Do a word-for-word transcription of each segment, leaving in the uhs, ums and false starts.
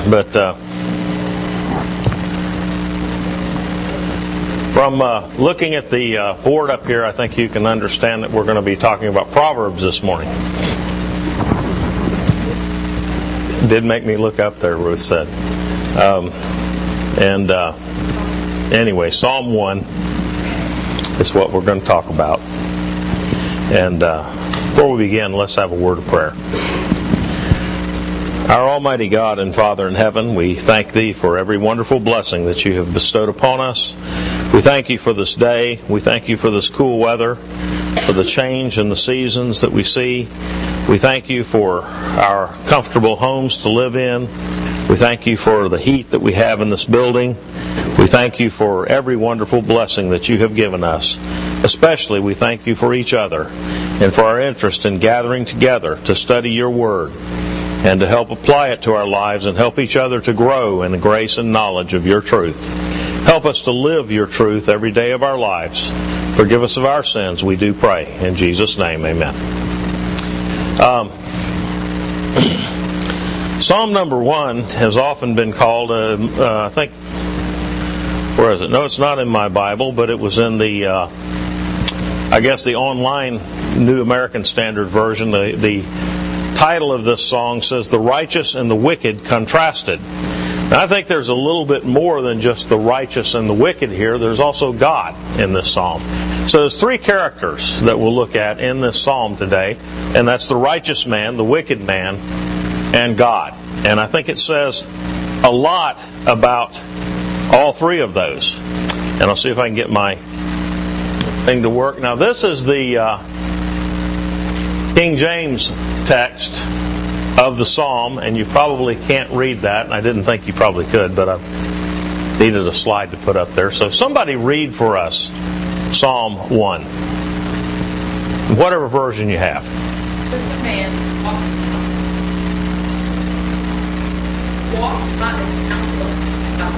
But uh, from uh, looking at the uh, board up here, I think you can understand that we're going to be talking about Proverbs this morning. It did make me look up there, Ruth said. Um, and uh, anyway, Psalm one is what we're going to talk about. And uh, before we begin, let's have a word of prayer. Our Almighty God and Father in heaven, we thank Thee for every wonderful blessing that You have bestowed upon us. We thank You for this day. We thank You for this cool weather, for the change in the seasons that we see. We thank You for our comfortable homes to live in. We thank You for the heat that we have in this building. We thank You for every wonderful blessing that You have given us. Especially, we thank You for each other and for our interest in gathering together to study Your Word and to help apply it to our lives and help each other to grow in the grace and knowledge of Your truth. Help us to live Your truth every day of our lives. Forgive us of our sins, we do pray. In Jesus' name, amen. Um, Psalm number one has often been called, uh, uh, I think, where is it? No, it's not in my Bible, but it was in the, uh, I guess, the online New American Standard Version. The, the title of this song says, "The Righteous and the Wicked Contrasted." Now, I think there's a little bit more than just the righteous and the wicked here. There's also God in this psalm. So there's three characters that we'll look at in this psalm today, and that's the righteous man, the wicked man, and God. And I think it says a lot about all three of those. And I'll see if I can get my thing to work. Now, this is the uh, King James text of the psalm, and you probably can't read that, and I didn't think you probably could, but I needed a slide to put up there. So somebody read for us Psalm one, whatever version you have. This man walks by the counsel of God.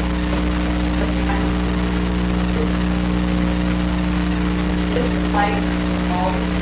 This is the light of all.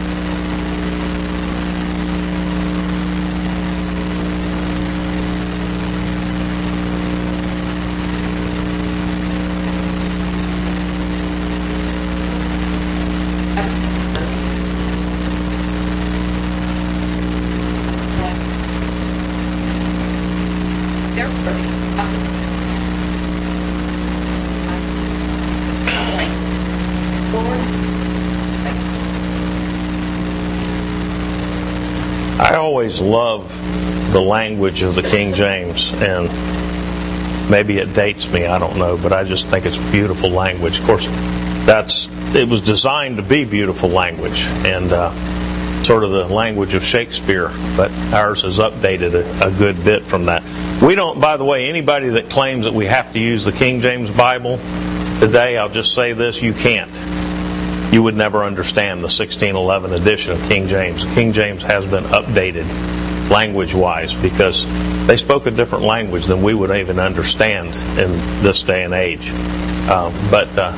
I always love the language of the King James, and maybe it dates me, I don't know, but I just think it's beautiful language. Of course, that's it was designed to be beautiful language, and uh, sort of the language of Shakespeare, but ours has updated a, a good bit from that. We don't, by the way, anybody that claims that we have to use the King James Bible today, I'll just say this, you can't. You would never understand the sixteen eleven edition of King James. King James has been updated language-wise because they spoke a different language than we would even understand in this day and age. Uh, but uh,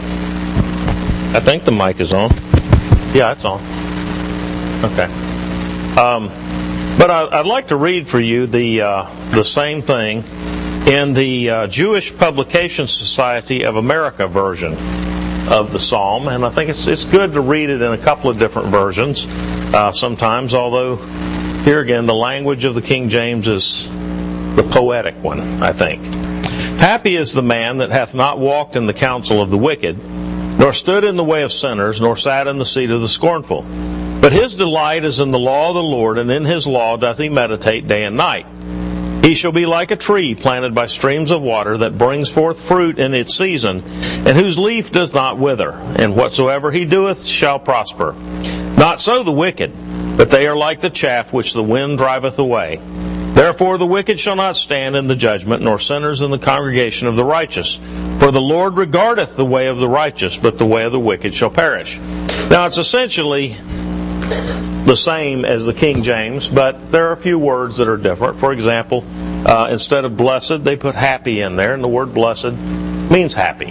I think the mic is on. Yeah, it's on. Okay. Um, but I, I'd like to read for you the uh, the same thing in the uh, Jewish Publication Society of America version of the psalm, and I think it's it's good to read it in a couple of different versions uh, sometimes, although here again the language of the King James is the poetic one, I think. "Happy is the man that hath not walked in the counsel of the wicked, nor stood in the way of sinners, nor sat in the seat of the scornful. But his delight is in the law of the Lord, and in his law doth he meditate day and night. He shall be like a tree planted by streams of water, that brings forth fruit in its season, and whose leaf does not wither, and whatsoever he doeth shall prosper. Not so the wicked, but they are like the chaff which the wind driveth away. Therefore the wicked shall not stand in the judgment, nor sinners in the congregation of the righteous. For the Lord regardeth the way of the righteous, but the way of the wicked shall perish." Now it's essentially the same as the King James, but there are a few words that are different. For example, uh, instead of blessed, they put happy in there, and the word blessed means happy.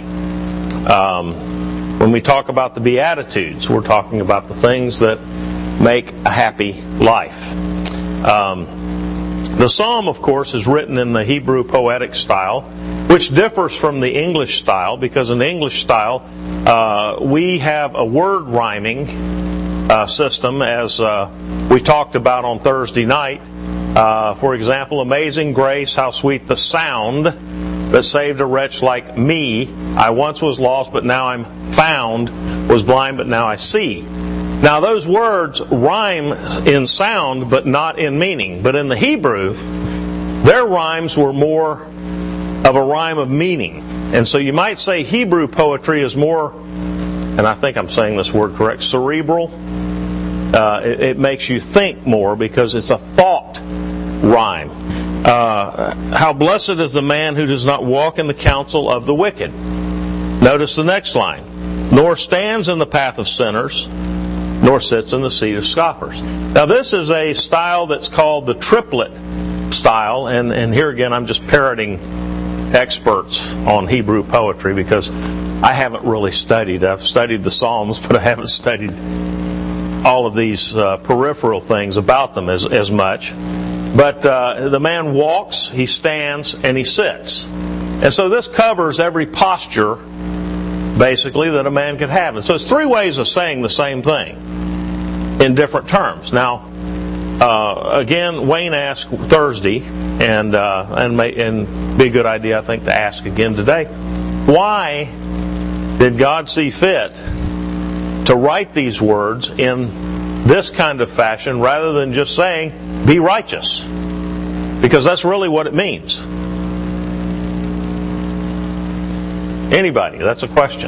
Um, when we talk about the Beatitudes, we're talking about the things that make a happy life. Um, The psalm, of course, is written in the Hebrew poetic style, which differs from the English style, because in the English style, uh, we have a word rhyming uh, system, as uh, we talked about on Thursday night. Uh, for example, Amazing Grace, how sweet the sound that saved a wretch like me. I once was lost, but now I'm found, was blind, but now I see. Now those words rhyme in sound, but not in meaning. But in the Hebrew, their rhymes were more of a rhyme of meaning. And so you might say Hebrew poetry is more, and I think I'm saying this word correct, cerebral. Uh, it, it makes you think more because it's a thought rhyme. Uh, how blessed is the man who does not walk in the counsel of the wicked. Notice the next line. Nor stands in the path of sinners, nor sits in the seat of scoffers. Now this is a style that's called the triplet style, and, and here again I'm just parroting experts on Hebrew poetry because I haven't really studied. I've studied the Psalms, but I haven't studied all of these uh, peripheral things about them as, as much. But uh, the man walks, he stands, and he sits. And so this covers every posture, basically, that a man could have. And so it's three ways of saying the same thing in different terms. Now, uh, again, Wayne asked Thursday, and uh, and, may, and be a good idea, I think, to ask again today. Why did God see fit to write these words in this kind of fashion rather than just saying, be righteous? Because that's really what it means. Anybody? That's a question.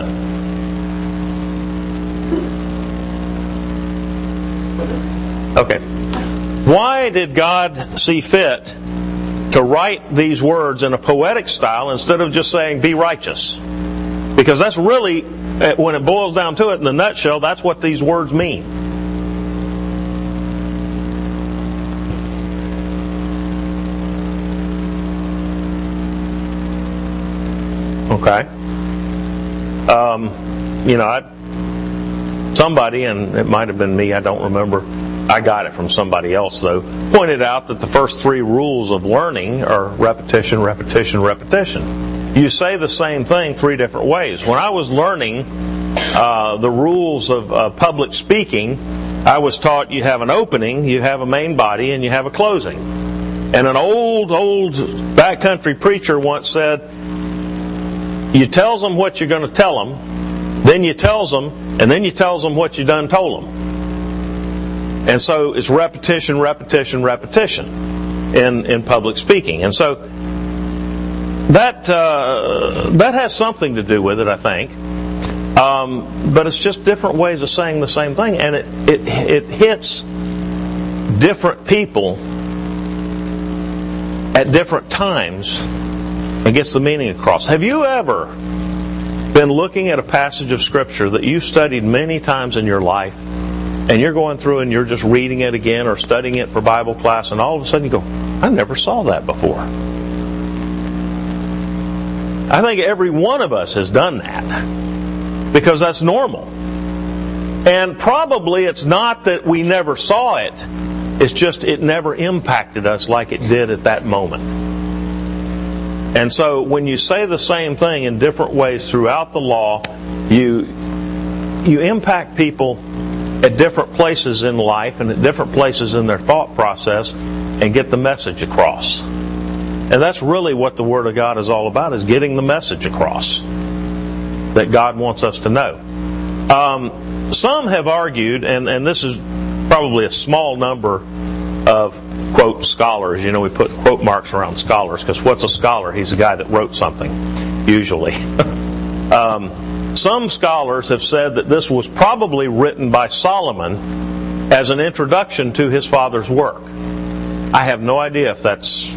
Okay. Why did God see fit to write these words in a poetic style instead of just saying, be righteous? Because that's really, when it boils down to it, in a nutshell, that's what these words mean. Okay. Um, you know, I, somebody, and it might have been me, I don't remember, I got it from somebody else though, pointed out that the first three rules of learning are repetition, repetition, repetition. You say the same thing three different ways. When I was learning uh, the rules of uh, public speaking, I was taught you have an opening, you have a main body, and you have a closing. And an old, old backcountry preacher once said, you tells them what you're going to tell them, then you tells them, and then you tells them what you done told them. And so it's repetition, repetition, repetition in, in public speaking. And so that uh, that has something to do with it, I think. Um, but it's just different ways of saying the same thing, and it it it hits different people at different times and gets the meaning across. Have you ever been looking at a passage of Scripture that you studied many times in your life, and you're going through and you're just reading it again or studying it for Bible class, and all of a sudden you go, I never saw that before? I think every one of us has done that because that's normal. And probably it's not that we never saw it, it's just it never impacted us like it did at that moment. And so when you say the same thing in different ways throughout the law, you you impact people at different places in life and at different places in their thought process and get the message across. And that's really what the Word of God is all about, is getting the message across that God wants us to know. Um, some have argued, and, and this is probably a small number of, quote, scholars. You know, we put quote marks around scholars, because what's a scholar? He's a guy that wrote something, usually. um, some scholars have said that this was probably written by Solomon as an introduction to his father's work. I have no idea if that's,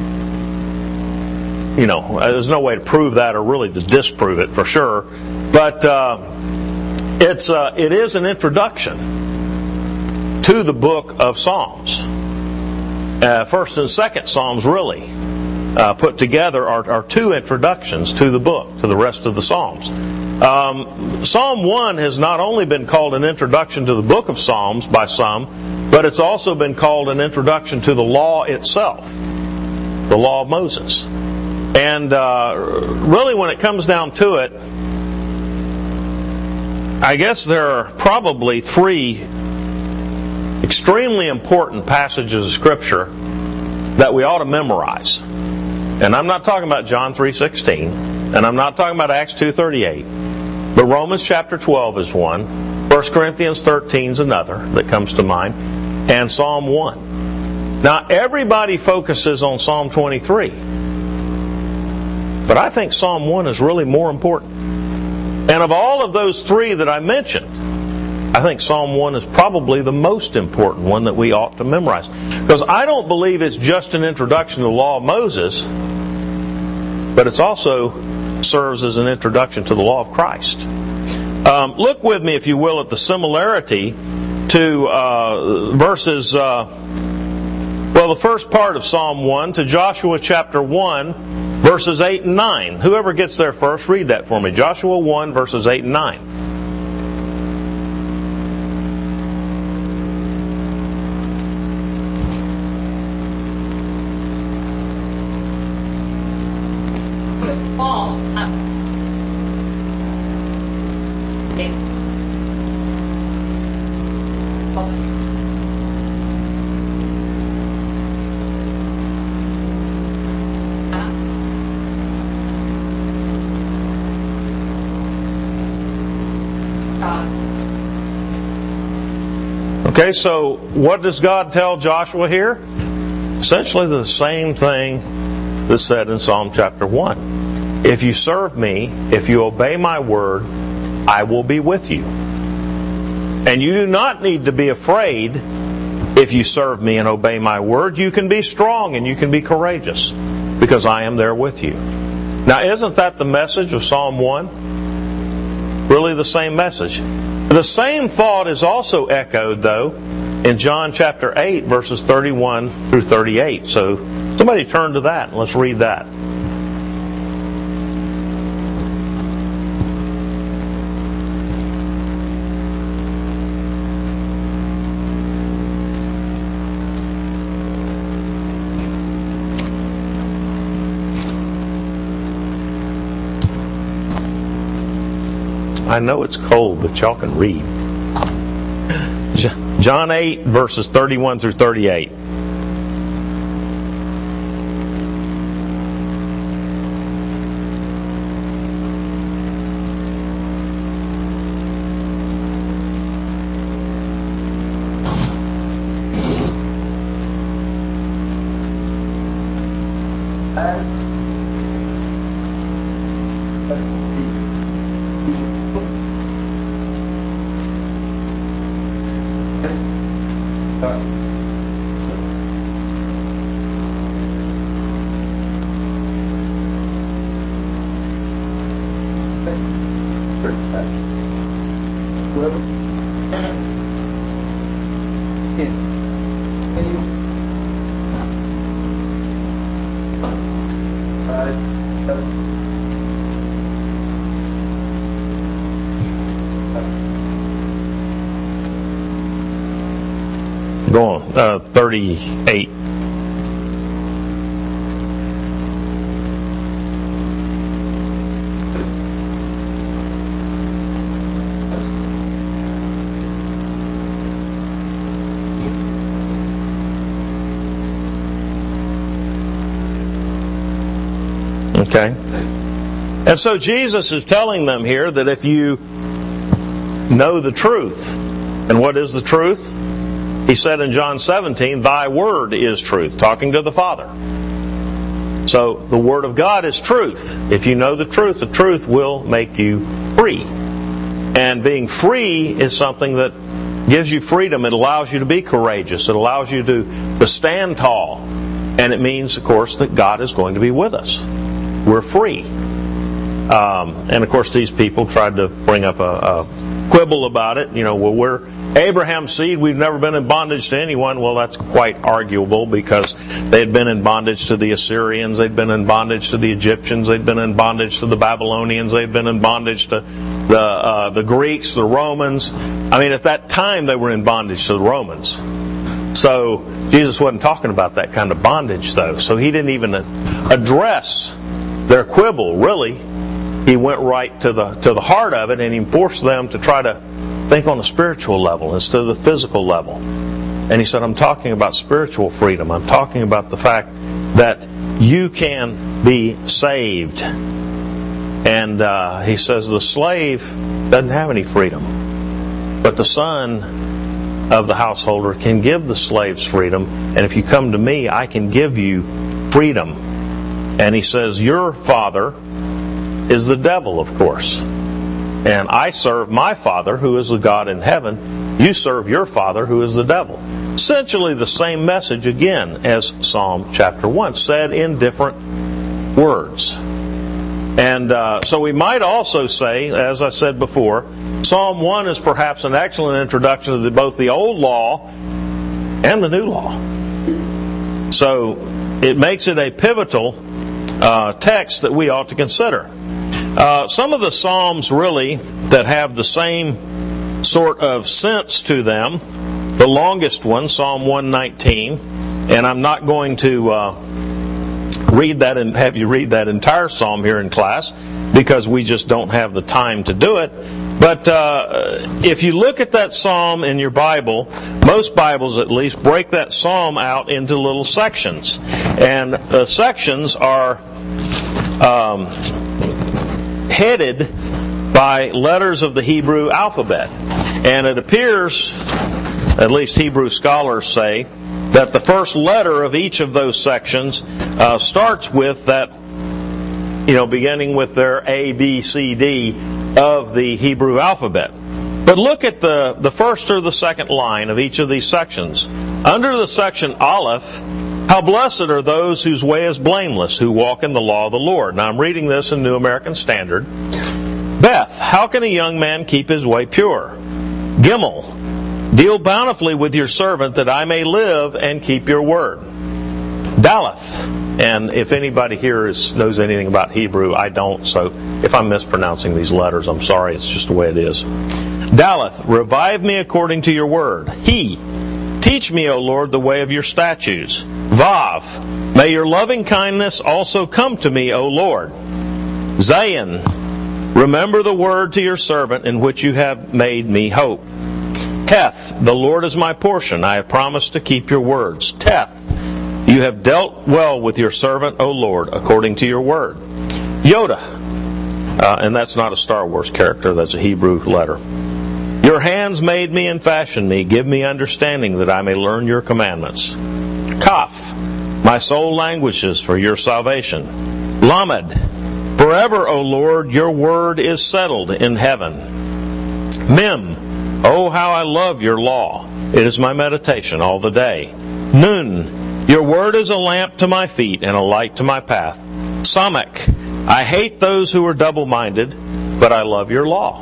you know, there's no way to prove that or really to disprove it for sure. But uh, it's uh, it is an introduction to the book of Psalms. Uh, first and second Psalms really uh, put together are, are two introductions to the book, to the rest of the Psalms. Um, Psalm one has not only been called an introduction to the book of Psalms by some, but it's also been called an introduction to the law itself, the law of Moses. And uh, really, when it comes down to it, I guess there are probably three extremely important passages of Scripture that we ought to memorize. And I'm not talking about John three sixteen, and I'm not talking about Acts two thirty-eight, but Romans chapter twelve is one, First Corinthians thirteen is another that comes to mind, and Psalm one. Now, everybody focuses on Psalm twenty-three, but I think Psalm one is really more important. And of all of those three that I mentioned, I think Psalm one is probably the most important one that we ought to memorize. Because I don't believe it's just an introduction to the law of Moses, but it also serves as an introduction to the law of Christ. Um, look with me, if you will, at the similarity to uh, verses, uh, well, the first part of Psalm one to Joshua chapter one, verses eight and nine. Whoever gets there first, read that for me. Joshua one, verses eight and nine. False. Uh, okay. Okay, so what does God tell Joshua here? Essentially the same thing that's said in Psalm chapter one. If you serve me, if you obey my word, I will be with you. And you do not need to be afraid if you serve me and obey my word. You can be strong and you can be courageous because I am there with you. Now, isn't that the message of Psalm one? Really the same message. The same thought is also echoed, though, in John chapter eight, verses thirty-one through thirty-eight. So somebody turn to that and let's read that. I know it's cold, but y'all can read. John eight, verses thirty-one through thirty-eight. Go on, uh, thirty-eight. Okay. And so Jesus is telling them here that if you know the truth, and what is the truth? He said in John seventeen, thy word is truth, talking to the Father. So the word of God is truth. If you know the truth, the truth will make you free. And being free is something that gives you freedom. It allows you to be courageous. It allows you to, to stand tall. And it means, of course, that God is going to be with us. We're free. Um, and of course, these people tried to bring up a, a quibble about it. You know, well, we're Abraham's seed, we've never been in bondage to anyone. Well, that's quite arguable because they had been in bondage to the Assyrians, they'd been in bondage to the Egyptians, they'd been in bondage to the Babylonians, they'd been in bondage to the uh, the Greeks, the Romans. I mean, at that time they were in bondage to the Romans. So Jesus wasn't talking about that kind of bondage, though. So he didn't even address their quibble, really. He went right to the to the heart of it, and he forced them to try to think on a spiritual level instead of the physical level. And he said, I'm talking about spiritual freedom. I'm talking about the fact that you can be saved. And uh, he says the slave doesn't have any freedom, but the son of the householder can give the slaves freedom. And if you come to me, I can give you freedom. And he says, your father is the devil, of course. And I serve my Father, who is the God in heaven. You serve your father, who is the devil. Essentially the same message again as Psalm chapter one, said in different words. And uh, so we might also say, as I said before, Psalm one is perhaps an excellent introduction to the, both the Old Law and the New Law. So it makes it a pivotal uh, text that we ought to consider. Uh, some of the Psalms really that have the same sort of sense to them, the longest one, Psalm one nineteen, and I'm not going to uh, read that and have you read that entire psalm here in class because we just don't have the time to do it. But uh, if you look at that psalm in your Bible, most Bibles at least break that psalm out into little sections, and the sections are um, headed by letters of the Hebrew alphabet. And it appears, at least Hebrew scholars say, that the first letter of each of those sections uh, starts with that, you know, beginning with their A, B, C, D of the Hebrew alphabet. But look at the, the first or the second line of each of these sections. Under the section Aleph, how blessed are those whose way is blameless, who walk in the law of the Lord. Now I'm reading this in New American Standard. Beth, how can a young man keep his way pure? Gimel, deal bountifully with your servant that I may live and keep your word. Daleth, and if anybody here is, knows anything about Hebrew, I don't, so if I'm mispronouncing these letters, I'm sorry, it's just the way it is. Daleth, revive me according to your word. He, teach me, O Lord, the way of your statutes. Vav, may your loving kindness also come to me, O Lord. Zayin, remember the word to your servant in which you have made me hope. Heth, the Lord is my portion. I have promised to keep your words. Teth, you have dealt well with your servant, O Lord, according to your word. Yoda, uh, and that's not a Star Wars character, that's a Hebrew letter. Your hands made me and fashioned me. Give me understanding that I may learn your commandments. Kaf, my soul languishes for your salvation. Lamed, forever, O Lord, your word is settled in heaven. Mem, oh, how I love your law. It is my meditation all the day. Nun, your word is a lamp to my feet and a light to my path. Samek, I hate those who are double-minded, but I love your law.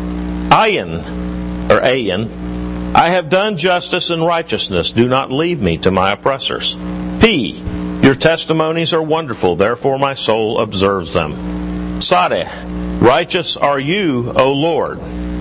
Ayin, or Ayin, I have done justice and righteousness. Do not leave me to my oppressors. P, your testimonies are wonderful, therefore my soul observes them. Sadeh, righteous are you, O Lord.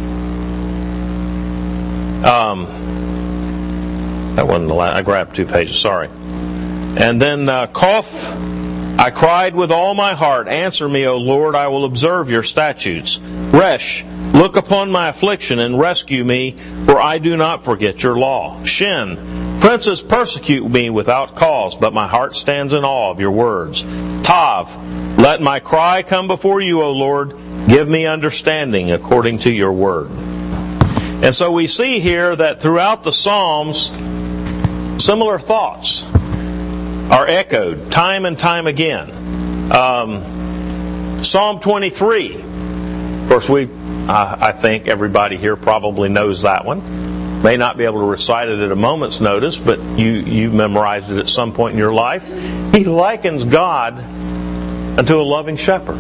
Um, that wasn't the last. I grabbed two pages, sorry. And then uh, Kof, I cried with all my heart, answer me, O Lord, I will observe your statutes. Resh, look upon my affliction and rescue me, for I do not forget your law. Shin, princes persecute me without cause, but my heart stands in awe of your words. Tav, let my cry come before you, O Lord. Give me understanding according to your word. And so we see here that throughout the Psalms, similar thoughts are echoed time and time again. Um, Psalm twenty-three. Of course, we, uh, I think everybody here probably knows that one. May not be able to recite it at a moment's notice, but you, you memorized it at some point in your life. He likens God unto a loving shepherd.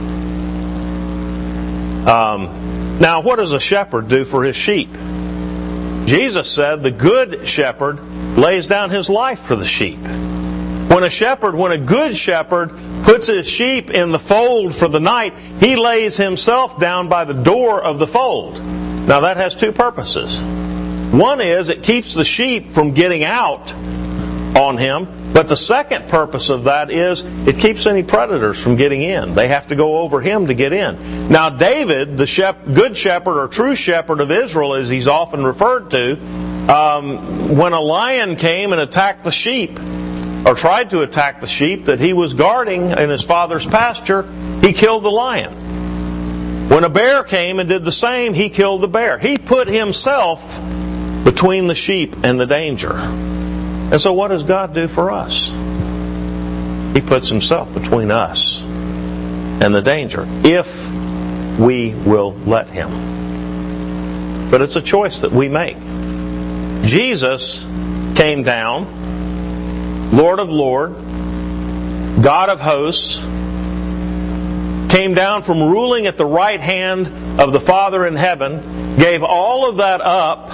Um, now, what does a shepherd do for his sheep? Jesus said the good shepherd lays down his life for the sheep. When a shepherd, when a good shepherd puts his sheep in the fold for the night, he lays himself down by the door of the fold. Now that has two purposes. One is it keeps the sheep from getting out on him. But the second purpose of that is it keeps any predators from getting in. They have to go over him to get in. Now David, the shep- good shepherd or true shepherd of Israel, as he's often referred to, um, when a lion came and attacked the sheep, or tried to attack the sheep that he was guarding in his father's pasture, he killed the lion. When a bear came and did the same, he killed the bear. He put himself between the sheep and the danger. And so what does God do for us? He puts himself between us and the danger, if we will let him. But it's a choice that we make. Jesus came down, Lord of Lords, God of hosts, came down from ruling at the right hand of the Father in heaven, gave all of that up,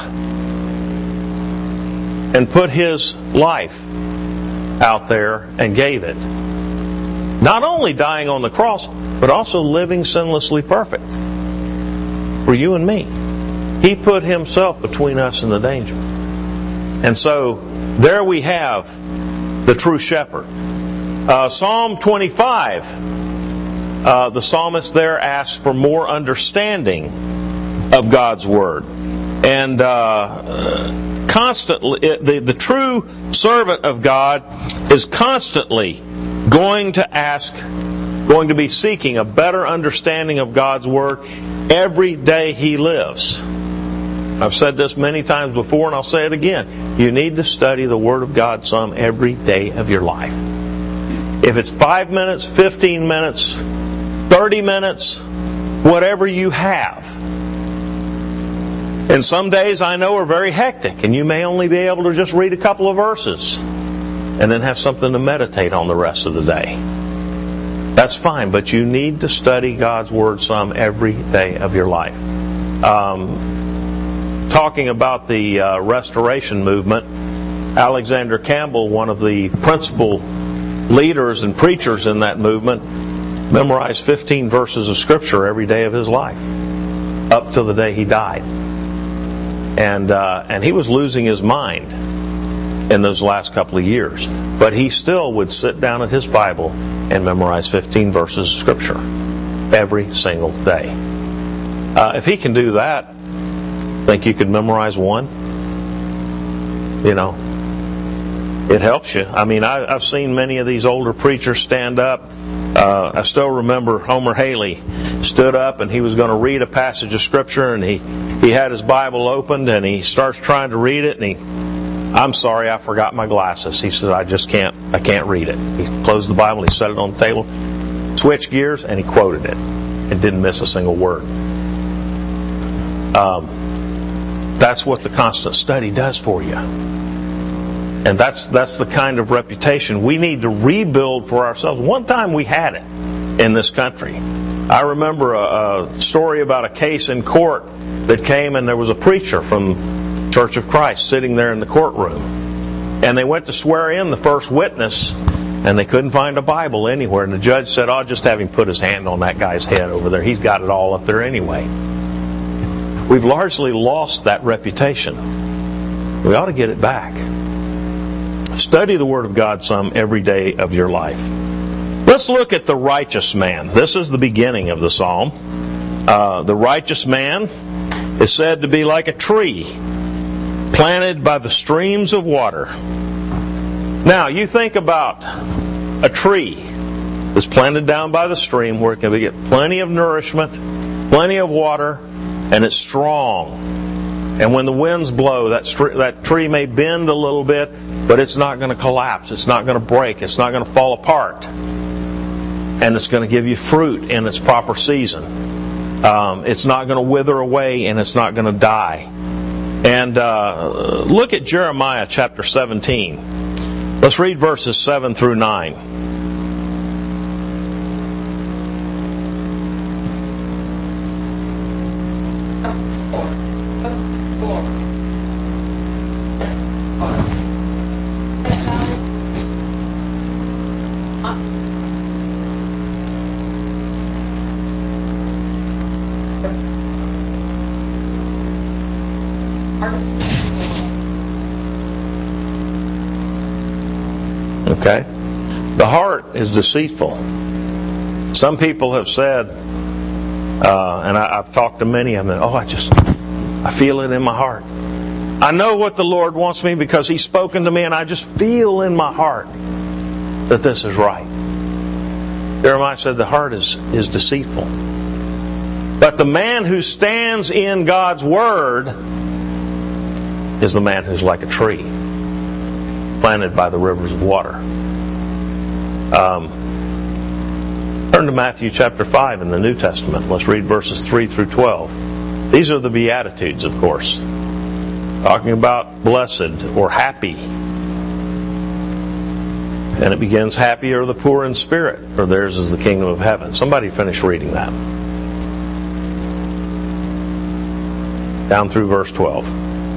and put his life out there and gave it. Not only dying on the cross, but also living sinlessly perfect for you and me. He put himself between us and the danger. And so, there we have the true shepherd. Uh, Psalm twenty-five, uh, the psalmist there asks for more understanding of God's Word. And uh, constantly, the, the true servant of God is constantly going to ask, going to be seeking a better understanding of God's Word every day he lives. I've said this many times before, and I'll say it again. You need to study the Word of God some every day of your life. If it's five minutes, fifteen minutes, thirty minutes, whatever you have. And some days I know are very hectic, and you may only be able to just read a couple of verses and then have something to meditate on the rest of the day. That's fine, but you need to study God's Word some every day of your life. Um, talking about the uh, Restoration Movement, Alexander Campbell, one of the principal leaders and preachers in that movement, memorized fifteen verses of Scripture every day of his life, up to the day he died. And uh, and he was losing his mind in those last couple of years. But he still would sit down at his Bible and memorize fifteen verses of Scripture every single day. Uh, if he can do that, think you could memorize one? You know, it helps you. I mean, I, I've seen many of these older preachers stand up. Uh, I still remember Homer Haley stood up and he was going to read a passage of Scripture, and he, he had his Bible opened and he starts trying to read it, and he, I'm sorry, I forgot my glasses. He said, I just can't, I can't read it. He closed the Bible, he set it on the table, switched gears, and he quoted it and didn't miss a single word. Um, that's what the constant study does for you. And that's that's the kind of reputation we need to rebuild for ourselves. One time we had it in this country. I remember a, a story about a case in court that came, and there was a preacher from Church of Christ sitting there in the courtroom. And they went to swear in the first witness, and they couldn't find a Bible anywhere. And the judge said, I'll just have him put his hand on that guy's head over there. He's got it all up there anyway. We've largely lost that reputation. We ought to get it back. Study the Word of God some every day of your life. Let's look at the righteous man. This is the beginning of the psalm. Uh, the righteous man is said to be like a tree planted by the streams of water. Now, you think about a tree that's planted down by the stream where it can get plenty of nourishment, plenty of water, and it's strong. And when the winds blow, that st- that tree may bend a little bit, but it's not going to collapse. It's not going to break. It's not going to fall apart. And it's going to give you fruit in its proper season. Um, it's not going to wither away, and it's not going to die. And uh, look at Jeremiah chapter seventeen. Let's read verses seven through nine. Okay? The heart is deceitful. Some people have said, uh, and I, I've talked to many of them, oh, I just, I feel it in my heart. I know what the Lord wants me because He's spoken to me, and I just feel in my heart that this is right. Jeremiah said the heart is, is deceitful. But the man who stands in God's Word is the man who's like a tree planted by the rivers of water. Um, turn to Matthew chapter five in the New Testament. Let's read verses three through twelve. These are the Beatitudes, of course. Talking about blessed or happy. And it begins, happy are the poor in spirit, for theirs is the kingdom of heaven. Somebody finish reading that. Down through verse twelve.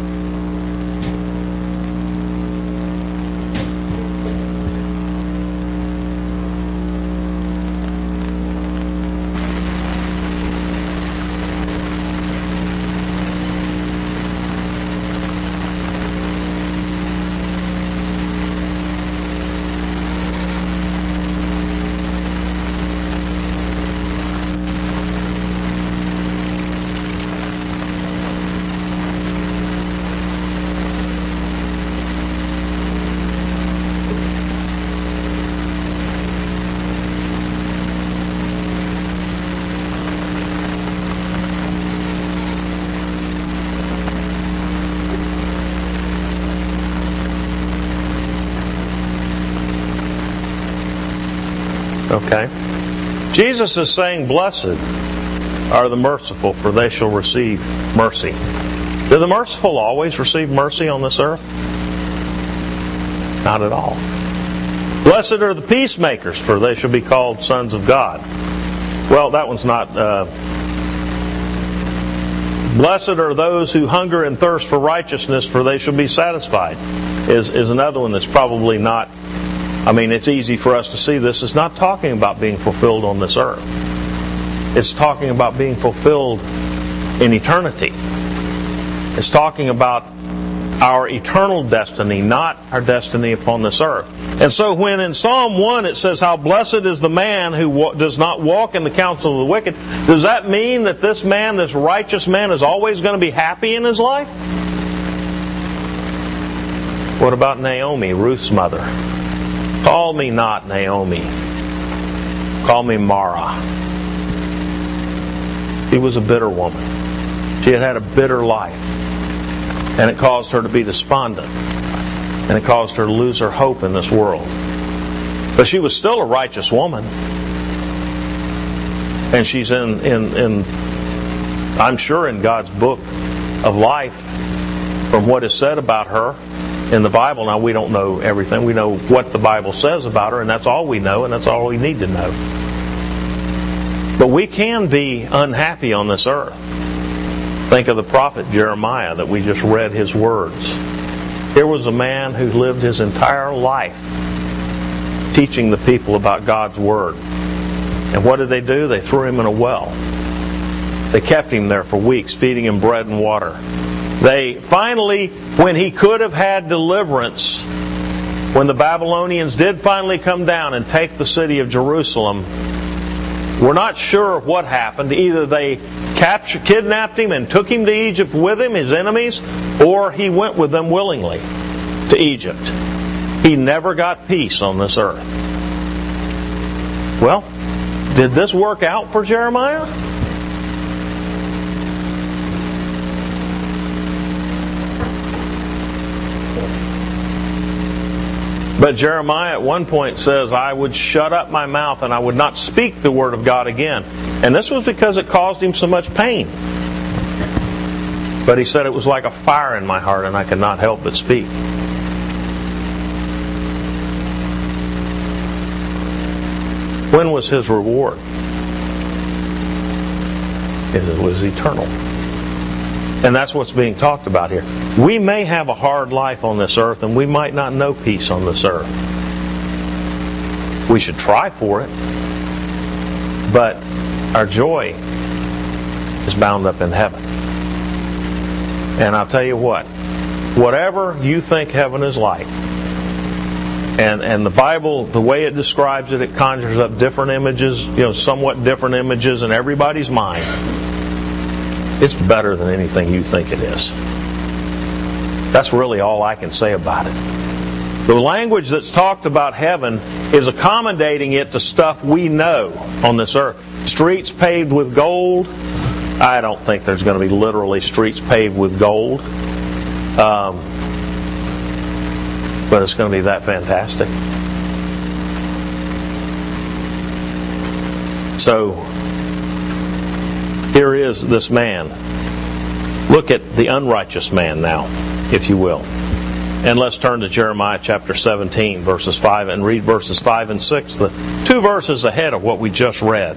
Okay? Jesus is saying, blessed are the merciful, for they shall receive mercy. Do the merciful always receive mercy on this earth? Not at all. Blessed are the peacemakers, for they shall be called sons of God. Well, that one's not... Uh, blessed are those who hunger and thirst for righteousness, for they shall be satisfied. Is, is another one that's probably not... I mean, it's easy for us to see this. It's not talking about being fulfilled on this earth. It's talking about being fulfilled in eternity. It's talking about our eternal destiny, not our destiny upon this earth. And so when in Psalm one it says, how blessed is the man who does not walk in the counsel of the wicked, does that mean that this man, this righteous man, is always going to be happy in his life? What about Naomi, Ruth's mother? Call me not Naomi. Call me Mara. She was a bitter woman. She had had a bitter life. And it caused her to be despondent. And it caused her to lose her hope in this world. But she was still a righteous woman. And she's in, in, in I'm sure in God's book of life, from what is said about her in the Bible. Now, we don't know everything. We know what the Bible says about her, and that's all we know, and that's all we need to know. But we can be unhappy on this earth. Think of the prophet Jeremiah that we just read his words. Here was a man who lived his entire life teaching the people about God's Word. And what did they do? They threw him in a well. They kept him there for weeks, feeding him bread and water. They finally, when he could have had deliverance, when the Babylonians did finally come down and take the city of Jerusalem, we're not sure what happened. Either they captured, kidnapped him and took him to Egypt with him, his enemies, or he went with them willingly to Egypt. He never got peace on this earth. Well, did this work out for Jeremiah? But Jeremiah at one point says, I would shut up my mouth and I would not speak the word of God again. And this was because it caused him so much pain. But he said it was like a fire in my heart and I could not help but speak. When was his reward? It was eternal. And that's what's being talked about here. We may have a hard life on this earth and we might not know peace on this earth. We should try for it. But our joy is bound up in heaven. And I'll tell you what, whatever you think heaven is like, And and the Bible, the way it describes it, it conjures up different images, you know, somewhat different images in everybody's mind. It's better than anything you think it is. That's really all I can say about it. The language that's talked about heaven is accommodating it to stuff we know on this earth. Streets paved with gold. I don't think there's going to be literally streets paved with gold. Um, but it's going to be that fantastic. So, here is this man. Look at the unrighteous man now, if you will. And let's turn to Jeremiah chapter seventeen, verses five, and read verses five and six, the two verses ahead of what we just read.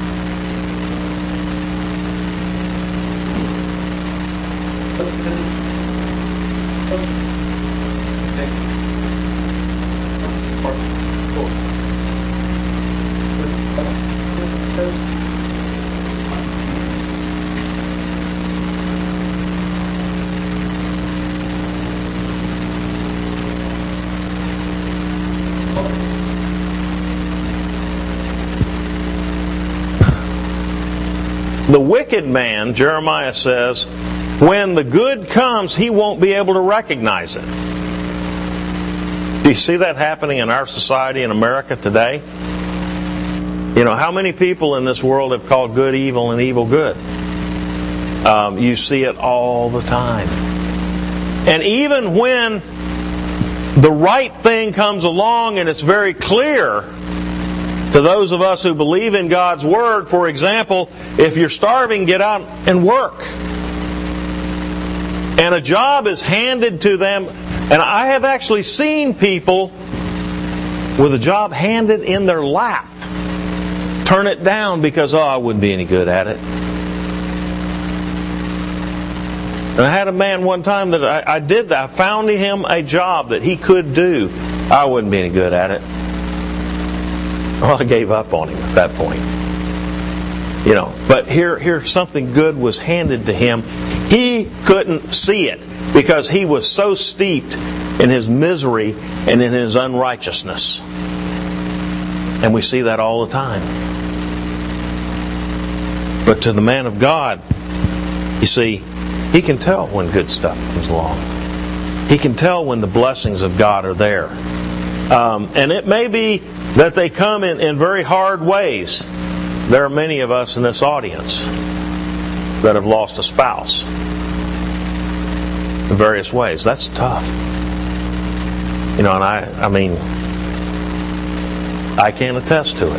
The wicked man, Jeremiah says, when the good comes, he won't be able to recognize it. Do you see that happening in our society in America today? You know, how many people in this world have called good evil and evil good? Um, you see it all the time. And even when the right thing comes along and it's very clear to those of us who believe in God's Word, for example, if you're starving, get out and work. And a job is handed to them. And I have actually seen people with a job handed in their lap turn it down because, oh, I wouldn't be any good at it. And I had a man one time that I, I did that. I found him a job that he could do. I wouldn't be any good at it. Well, I gave up on him at that point. You know, but here, here something good was handed to him. He couldn't see it because he was so steeped in his misery and in his unrighteousness. And we see that all the time. But to the man of God, you see, he can tell when good stuff comes along. He can tell when the blessings of God are there. Um, and it may be that they come in, in very hard ways. There are many of us in this audience that have lost a spouse in various ways. That's tough. You know, and I, I mean, I can attest to it.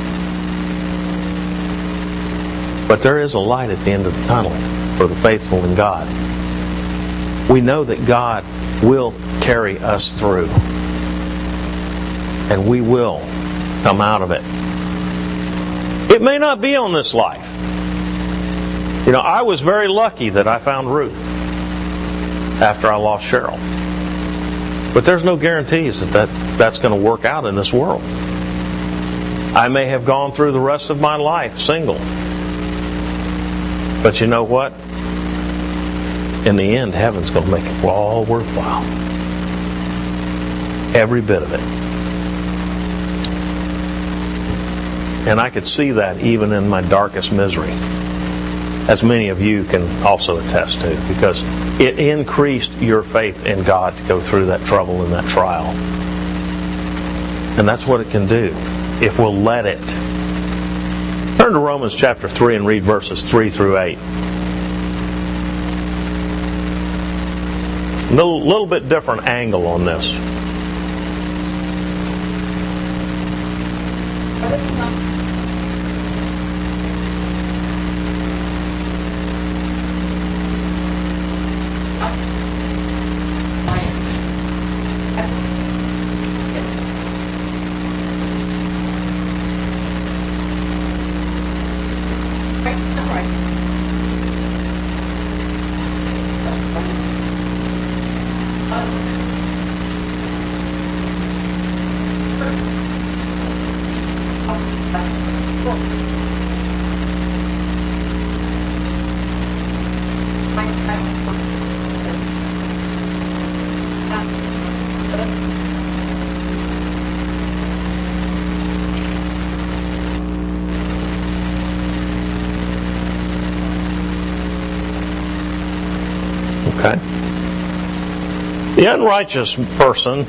But there is a light at the end of the tunnel for the faithful in God. We know that God will carry us through. And we will come out of it. It may not be on this life. You know, I was very lucky that I found Ruth after I lost Cheryl. But there's no guarantees that, that that's going to work out in this world. I may have gone through the rest of my life single. But you know what? In the end, heaven's going to make it all worthwhile. Every bit of it. And I could see that even in my darkest misery, as many of you can also attest to, because it increased your faith in God to go through that trouble and that trial. And that's what it can do, if we'll let it. Turn to Romans chapter three and read verses three through eight. A little, little bit different angle on this. Okay? The unrighteous person,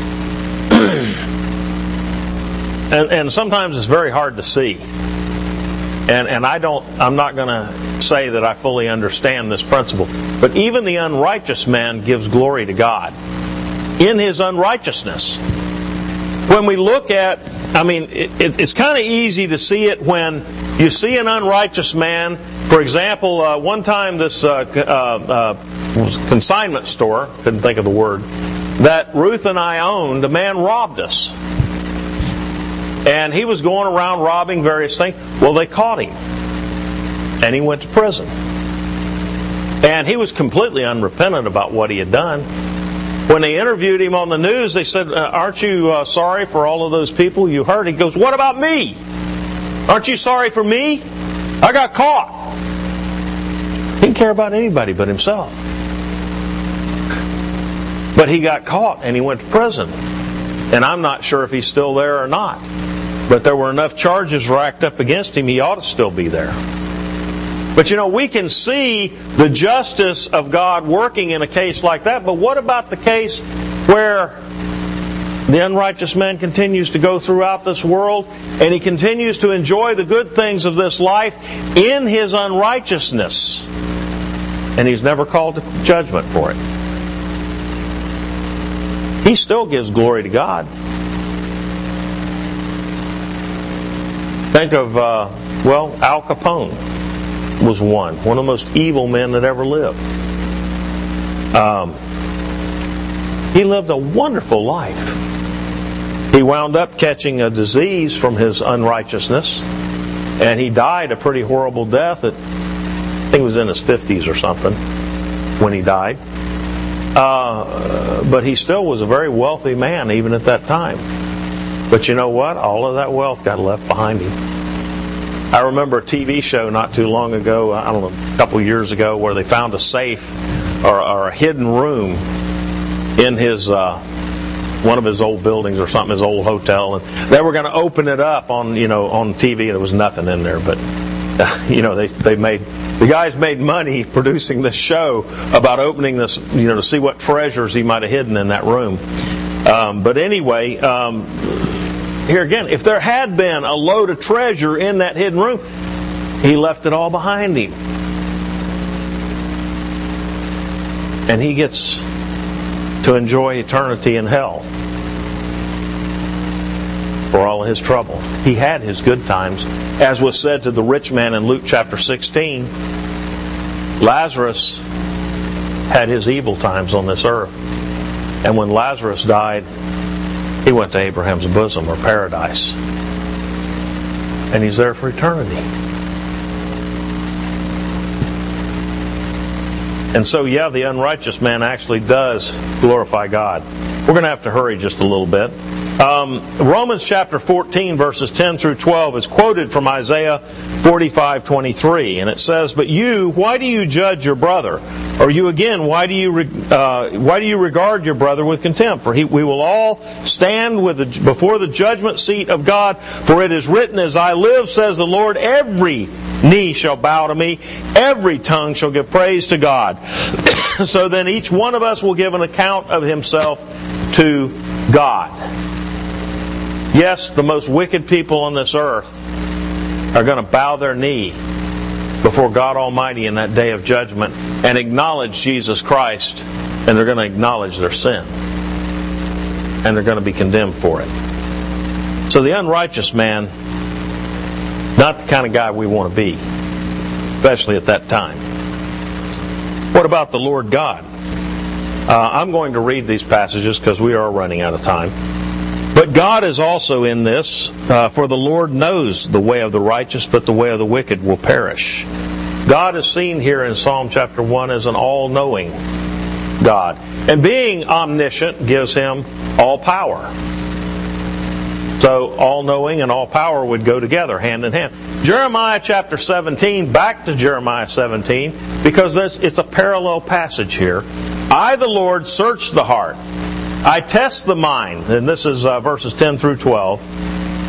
and, and sometimes it's very hard to see. And and I don't I'm not going to say that I fully understand this principle. But even the unrighteous man gives glory to God in his unrighteousness. When we look at, I mean, it, it's kind of easy to see it when you see an unrighteous man. For example, uh, one time this uh, uh, uh, consignment store, couldn't think of the word, that Ruth and I owned, a man robbed us. And he was going around robbing various things. Well, they caught him. And he went to prison. And he was completely unrepentant about what he had done. When they interviewed him on the news, they said, uh, aren't you uh, sorry for all of those people you hurt? He goes, what about me? Aren't you sorry for me? I got caught. He didn't care about anybody but himself. But he got caught and he went to prison. And I'm not sure if he's still there or not. But there were enough charges racked up against him, he ought to still be there. But you know, we can see the justice of God working in a case like that. But what about the case where the unrighteous man continues to go throughout this world and he continues to enjoy the good things of this life in his unrighteousness, and he's never called to judgment for it? He still gives glory to God. Think of, uh, well, Al Capone was one. One of the most evil men that ever lived. Um, he lived a wonderful life. He wound up catching a disease from his unrighteousness, and he died a pretty horrible death. At, I think he was in his fifties or something when he died. Uh, but he still was a very wealthy man even at that time. But you know what? All of that wealth got left behind him. I remember a T V show not too long ago, I don't know, a couple years ago, where they found a safe or, or a hidden room in his uh, one of his old buildings or something, his old hotel, and they were going to open it up on you know on T V. There was nothing in there, but uh, you know they they made the guys made money producing this show about opening this, you know, to see what treasures he might have hidden in that room. Um, but anyway. Um, Here again, if there had been a load of treasure in that hidden room, he left it all behind him. And he gets to enjoy eternity in hell for all of his trouble. He had his good times. As was said to the rich man in Luke chapter sixteen, Lazarus had his evil times on this earth. And when Lazarus died, he went to Abraham's bosom, or paradise. And he's there for eternity. And so, yeah, the unrighteous man actually does glorify God. We're going to have to hurry just a little bit. Um, Romans chapter fourteen, verses ten through twelve is quoted from Isaiah forty-five twenty-three, and it says, "But you, why do you judge your brother? Or you again, why do you re- uh, why do you regard your brother with contempt? For he, we will all stand with the, before the judgment seat of God. For it is written, as I live, says the Lord, every knee shall bow to me, every tongue shall give praise to God. So then each one of us will give an account of himself to God." Yes, the most wicked people on this earth are going to bow their knee before God Almighty in that day of judgment and acknowledge Jesus Christ, and they're going to acknowledge their sin. And they're going to be condemned for it. So the unrighteous man, not the kind of guy we want to be, especially at that time. What about the Lord God? Uh, I'm going to read these passages because we are running out of time. But God is also in this, uh, for the Lord knows the way of the righteous, but the way of the wicked will perish. God is seen here in Psalm chapter one as an all-knowing God. And being omniscient gives Him all power. So all-knowing and all power would go together, hand in hand. Jeremiah chapter seventeen, back to Jeremiah seventeen, because it's a parallel passage here. "I, the Lord, search the heart. I test the mind," and this is uh, verses ten through twelve,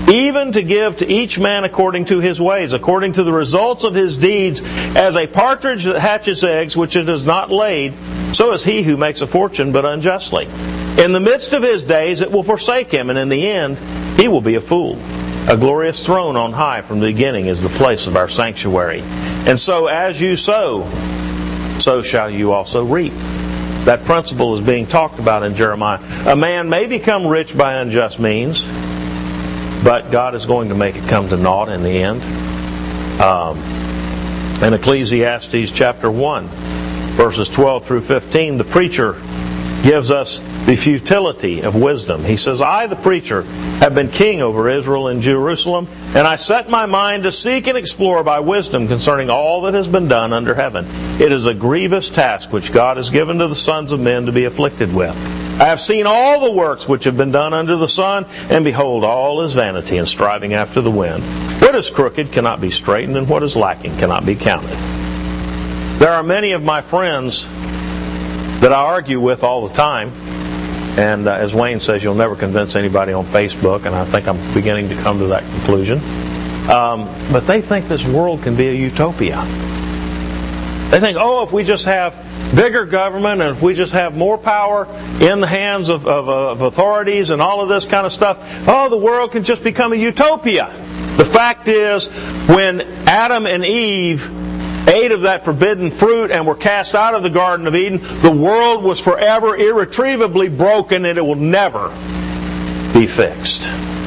even to give to each man according to his ways, according to the results of his deeds. As a partridge that hatches eggs, which it has not laid, so is he who makes a fortune, but unjustly. In the midst of his days it will forsake him, and in the end he will be a fool. A glorious throne on high from the beginning is the place of our sanctuary. And so as you sow, so shall you also reap. That principle is being talked about in Jeremiah. A man may become rich by unjust means, but God is going to make it come to naught in the end. Um, in Ecclesiastes chapter one, verses twelve through fifteen, the preacher gives us the futility of wisdom. He says, I, the preacher, have been king over Israel and Jerusalem, and I set my mind to seek and explore by wisdom concerning all that has been done under heaven. It is a grievous task which God has given to the sons of men to be afflicted with. I have seen all the works which have been done under the sun, and behold, all is vanity and striving after the wind. What is crooked cannot be straightened, and what is lacking cannot be counted. There are many of my friends that I argue with all the time, and uh, as Wayne says, you'll never convince anybody on Facebook, and I think I'm beginning to come to that conclusion. Um, but they think this world can be a utopia. They think, oh, if we just have bigger government, and if we just have more power in the hands of, of, of authorities and all of this kind of stuff, oh, the world can just become a utopia. The fact is, when Adam and Eve ate of that forbidden fruit and were cast out of the Garden of Eden, the world was forever irretrievably broken, and it will never be fixed.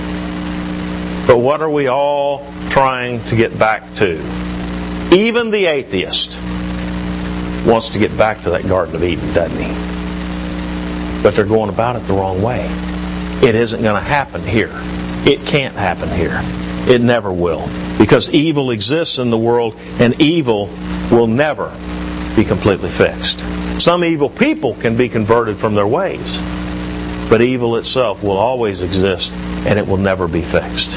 But what are we all trying to get back to? Even the atheist wants to get back to that Garden of Eden, doesn't he? But they're going about it the wrong way. It isn't going to happen here. It can't happen here. It never will. Because evil exists in the world, and evil will never be completely fixed. Some evil people can be converted from their ways, but evil itself will always exist, and it will never be fixed.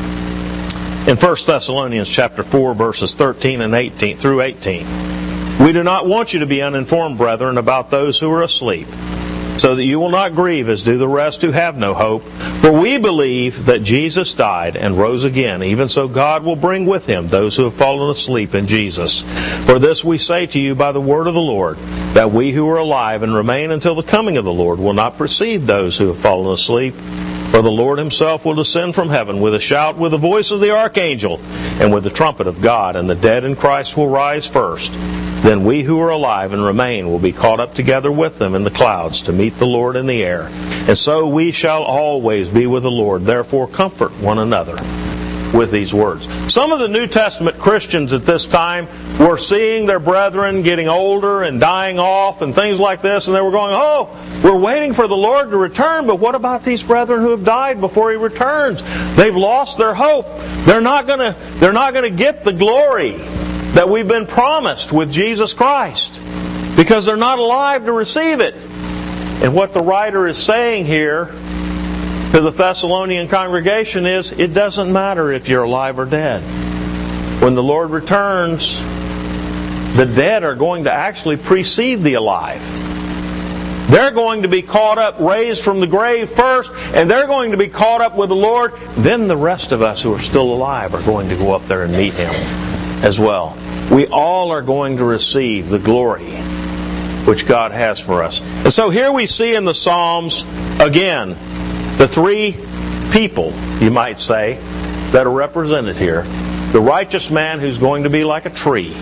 In First Thessalonians chapter four, verses thirteen and eighteen through eighteen, we do not want you to be uninformed, brethren, about those who are asleep, so that you will not grieve as do the rest who have no hope. For we believe that Jesus died and rose again. Even so God will bring with Him those who have fallen asleep in Jesus. For this we say to you by the word of the Lord, that we who are alive and remain until the coming of the Lord will not precede those who have fallen asleep. For the Lord Himself will descend from heaven with a shout, with the voice of the archangel, and with the trumpet of God, and the dead in Christ will rise first. Then we who are alive and remain will be caught up together with them in the clouds to meet the Lord in the air. And so we shall always be with the Lord. Therefore comfort one another with these words. Some of the New Testament Christians at this time were seeing their brethren getting older and dying off and things like this, and they were going, oh, we're waiting for the Lord to return, but what about these brethren who have died before He returns? They've lost their hope. They're not going to, they're not going to get the glory that we've been promised with Jesus Christ, because they're not alive to receive it. And what the writer is saying here to the Thessalonian congregation is, it doesn't matter if you're alive or dead. When the Lord returns, the dead are going to actually precede the alive. They're going to be caught up, raised from the grave first, and they're going to be caught up with the Lord. Then the rest of us who are still alive are going to go up there and meet Him as well. We all are going to receive the glory which God has for us. And so here we see in the Psalms, again, the three people, you might say, that are represented here. The righteous man who's going to be like a tree,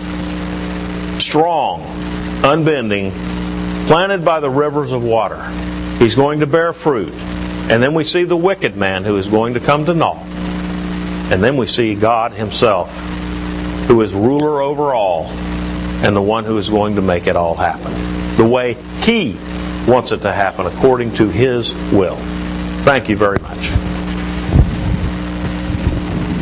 strong, unbending, planted by the rivers of water. He's going to bear fruit. And then we see the wicked man who is going to come to naught. And then we see God Himself, who is ruler over all, and the one who is going to make it all happen the way He wants it to happen, according to His will. Thank you very much.